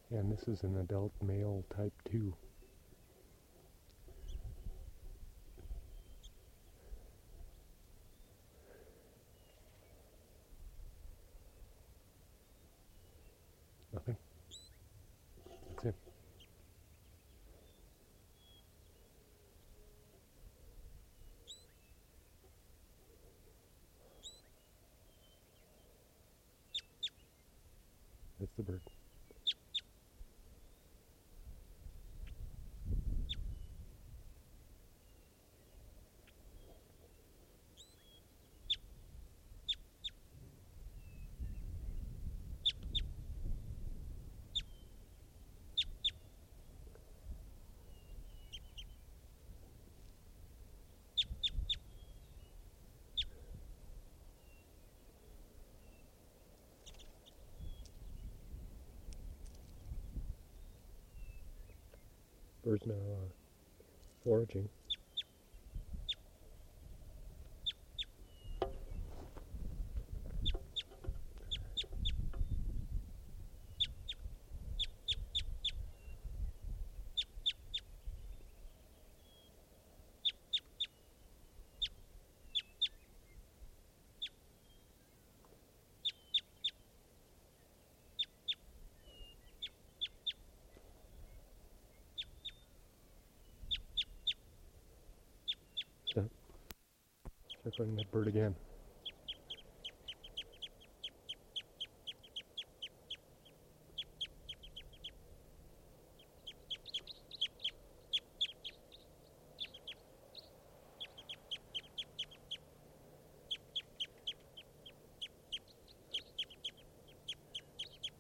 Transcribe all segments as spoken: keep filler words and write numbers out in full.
And this is an adult male type two. Nothing. That's it. That's the bird. Bird's now uh, foraging. Stop. Start finding that bird again.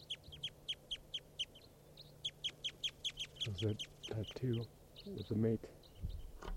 How's that type two with the mate?